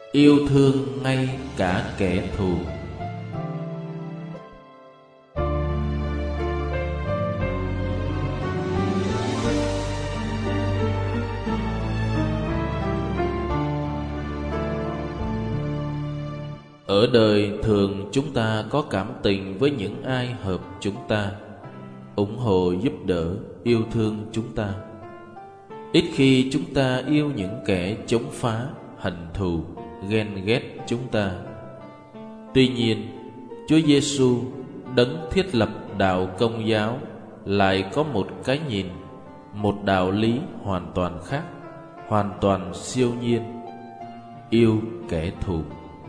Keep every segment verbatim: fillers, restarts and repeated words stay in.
Yêu thương ngay cả kẻ thù. Ở đời thường chúng ta có cảm tình với những ai hợp chúng ta, ủng hộ giúp đỡ, yêu thương chúng ta. Ít khi chúng ta yêu những kẻ chống phá, hận thù, ghen ghét chúng ta. Tuy nhiên, Chúa Giêsu, đấng thiết lập đạo Công giáo, lại có một cái nhìn, một đạo lý hoàn toàn khác, hoàn toàn siêu nhiên: yêu kẻ thù.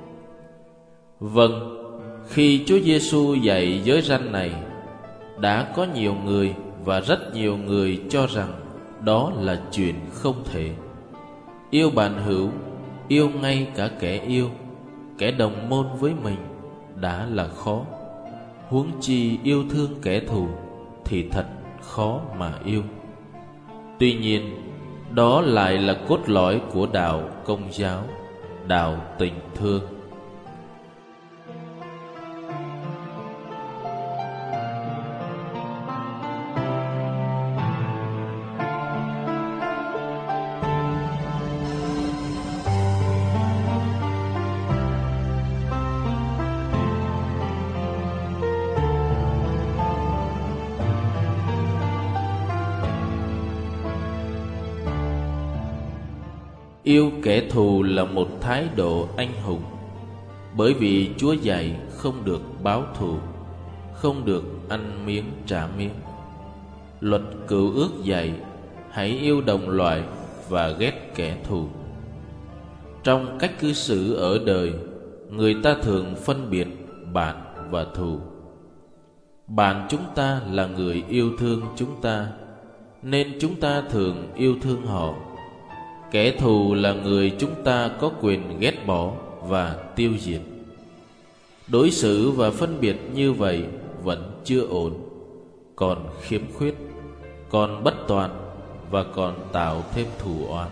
Vâng, khi Chúa Giêsu dạy giới răn này, đã có nhiều người và rất nhiều người cho rằng đó là chuyện không thể. Yêu bạn hữu, yêu ngay cả kẻ yêu, kẻ đồng môn với mình đã là khó, huống chi yêu thương kẻ thù thì thật khó mà yêu. Tuy nhiên, đó lại là cốt lõi của đạo Công giáo, đạo tình thương. Yêu kẻ thù là một thái độ anh hùng, bởi vì Chúa dạy không được báo thù, không được ăn miếng trả miếng. Luật Cựu Ước dạy hãy yêu đồng loại và ghét kẻ thù. Trong cách cư xử ở đời, người ta thường phân biệt bạn và thù. Bạn chúng ta là người yêu thương chúng ta, nên chúng ta thường yêu thương họ. Kẻ thù là người chúng ta có quyền ghét bỏ và tiêu diệt. Đối xử và phân biệt như vậy vẫn chưa ổn, còn khiếm khuyết, còn bất toàn và còn tạo thêm thù oán.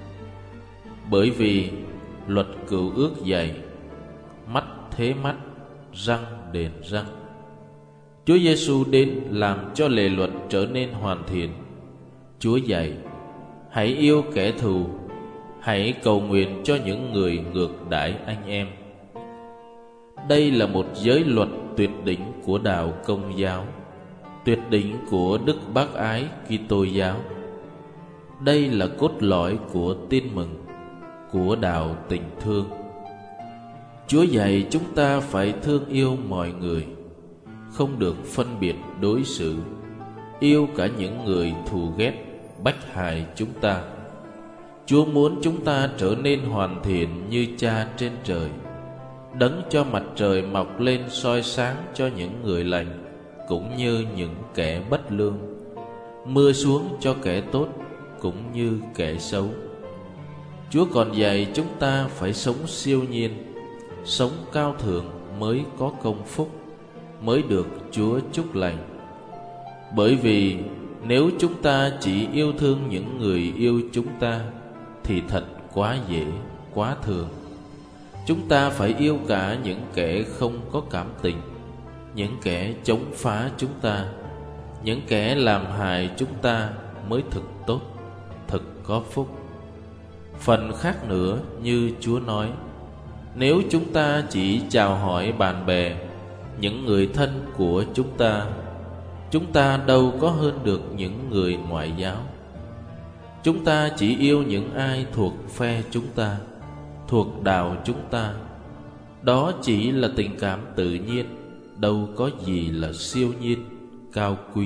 Bởi vì luật Cựu Ước dạy mắt thế mắt, răng đền răng. Chúa Giêsu đến làm cho lề luật trở nên hoàn thiện. Chúa dạy hãy yêu kẻ thù, hãy cầu nguyện cho những người ngược đãi anh em. Đây là một giới luật tuyệt đỉnh của đạo Công giáo, tuyệt đỉnh của Đức Bác Ái Kitô giáo. Đây là cốt lõi của tin mừng, của đạo tình thương. Chúa dạy chúng ta phải thương yêu mọi người, không được phân biệt đối xử, yêu cả những người thù ghét, bách hại chúng ta. Chúa muốn chúng ta trở nên hoàn thiện như Cha trên trời, đấng cho mặt trời mọc lên soi sáng cho những người lành cũng như những kẻ bất lương, mưa xuống cho kẻ tốt cũng như kẻ xấu. Chúa còn dạy chúng ta phải sống siêu nhiên, sống cao thượng mới có công phúc, mới được Chúa chúc lành. Bởi vì nếu chúng ta chỉ yêu thương những người yêu chúng ta thì thật quá dễ, quá thường. Chúng ta phải yêu cả những kẻ không có cảm tình, những kẻ chống phá chúng ta, những kẻ làm hại chúng ta mới thực tốt, thực có phúc. Phần khác nữa, như Chúa nói, nếu chúng ta chỉ chào hỏi bạn bè, những người thân của chúng ta, chúng ta đâu có hơn được những người ngoại giáo. Chúng ta chỉ yêu những ai thuộc phe chúng ta, thuộc đạo chúng ta. Đó chỉ là tình cảm tự nhiên, đâu có gì là siêu nhiên, cao quý.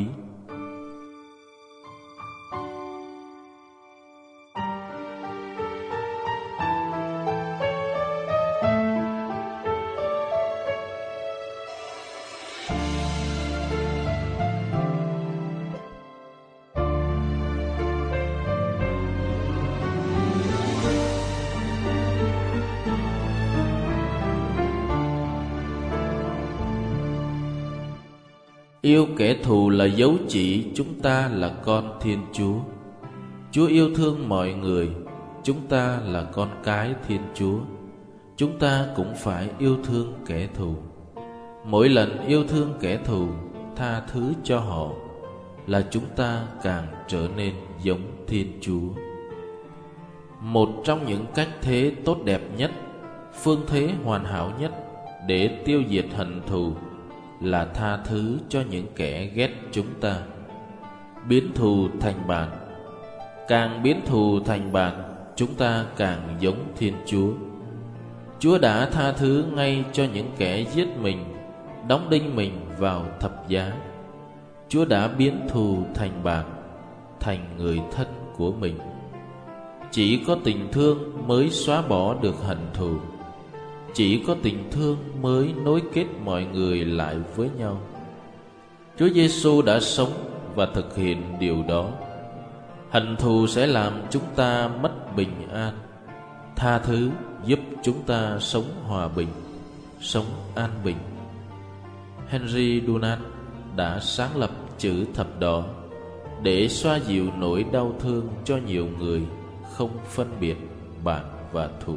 Yêu kẻ thù là dấu chỉ chúng ta là con Thiên Chúa. Chúa yêu thương mọi người, chúng ta là con cái Thiên Chúa. chúng ta cũng phải yêu thương kẻ thù. Mỗi lần yêu thương kẻ thù, tha thứ cho họ, là chúng ta càng trở nên giống Thiên Chúa. Một trong những cách thế tốt đẹp nhất, phương thế hoàn hảo nhất để tiêu diệt hận thù là tha thứ cho những kẻ ghét chúng ta, biến thù thành bạn. Càng biến thù thành bạn, chúng ta càng giống Thiên Chúa. Chúa đã tha thứ ngay cho những kẻ giết mình, đóng đinh mình vào thập giá. Chúa đã biến thù thành bạn, thành người thân của mình. Chỉ có tình thương mới xóa bỏ được hận thù. Chỉ có tình thương mới nối kết mọi người lại với nhau. Chúa Giêsu đã sống và thực hiện điều đó. Hận thù sẽ làm chúng ta mất bình an. Tha thứ giúp chúng ta sống hòa bình, sống an bình. Henry Dunant đã sáng lập chữ thập đỏ để xoa dịu nỗi đau thương cho nhiều người không phân biệt bạn và thù.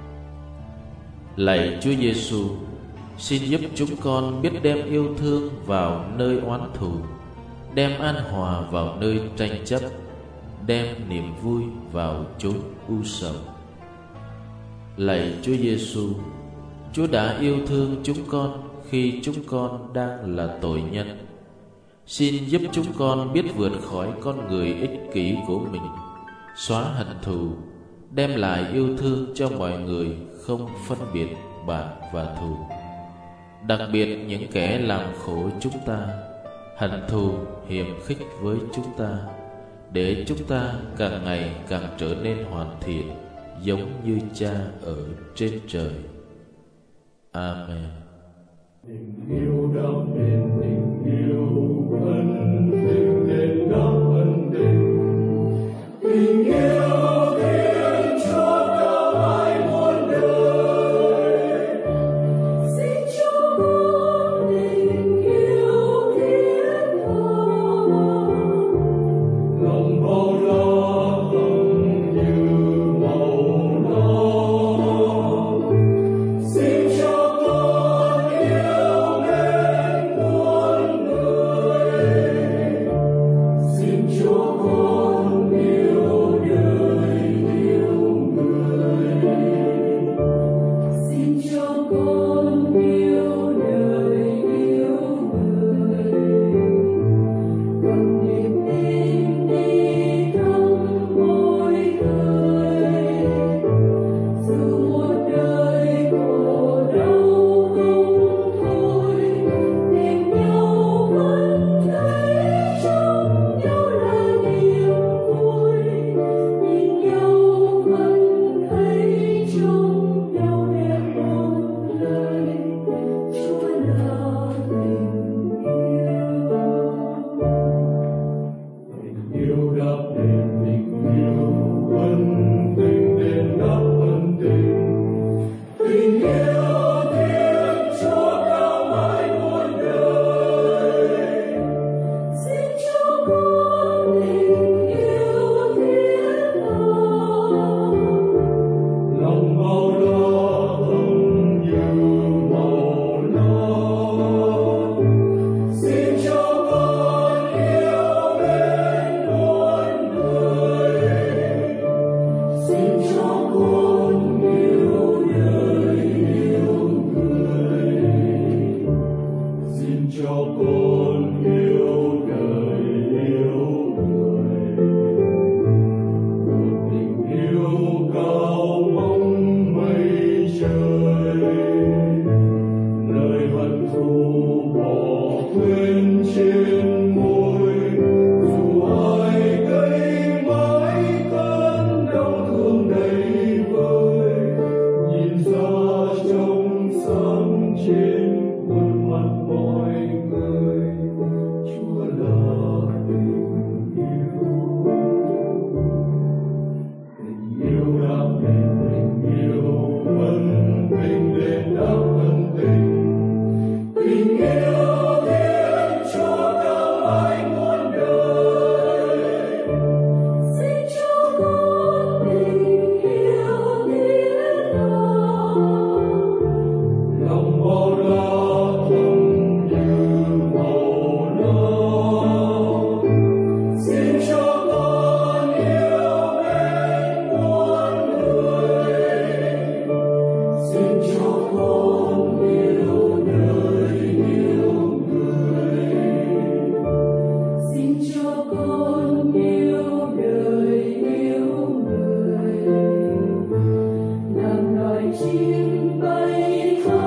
Lạy Chúa Giêsu, xin giúp chúng con biết đem yêu thương vào nơi oán thù, đem an hòa vào nơi tranh chấp, đem niềm vui vào chốn u sầu. Lạy Chúa Giêsu, Chúa đã yêu thương chúng con khi chúng con đang là tội nhân. Xin giúp chúng con biết vượt khỏi con người ích kỷ của mình, xóa hận thù, đem lại yêu thương cho mọi người không phân biệt bạn và thù. Đặc biệt những kẻ làm khổ chúng ta, hận thù, hiềm khích với chúng ta, để chúng ta càng ngày càng trở nên hoàn thiện, giống như Cha ở trên trời. Amen. Tình yêu đắp nền tình yêu ân tình nền đắp ân tình. Tình yêu Thiên Chúa cao mãi muôn đời. Xin cho con tình yêu thiết tha, lòng bao la hồng như màu nâu. Xin cho con yêu mến muôn người. Xin cho con yêu đời yêu người. Xin cho con yêu đời yêu người. Bằng niềm tin đi thăm mỗi người. Dù một đời khổ đau không thôi, tìm nhau vẫn thấy trong nhau là niềm vui. Nhìn nhau vẫn thấy trong nhau đẹp một lời. Chúa là tình yêu. Tình yêu đắp nền tình yêu ân tình nền đắp ân tình. Tình yêu Thiên Chúa cao mãi muôn đời. Xin cho con tình yêu thiết tha, lòng bao la hồng như màu nâu. Xin cho con yêu mến muôn người. Xin cho con yêu đời yêu người. Xin cho con yêu đời yêu người. Một tình yêu cao mong mây trời, lời hận thù bỏ quên trên môi. Dù ai gây mãi cơn đau thương đầy vơi, nhìn ra trong sáng trên khuôn mặt mọi người. Chúa là tình yêu. Tình yêu đắp nền tình yêu ân tình nền đắp ân tình. Tình yêu Thiên Chúa cao mãi muôn đời. Xin cho con tình yêu thiết tha, chim bay thấp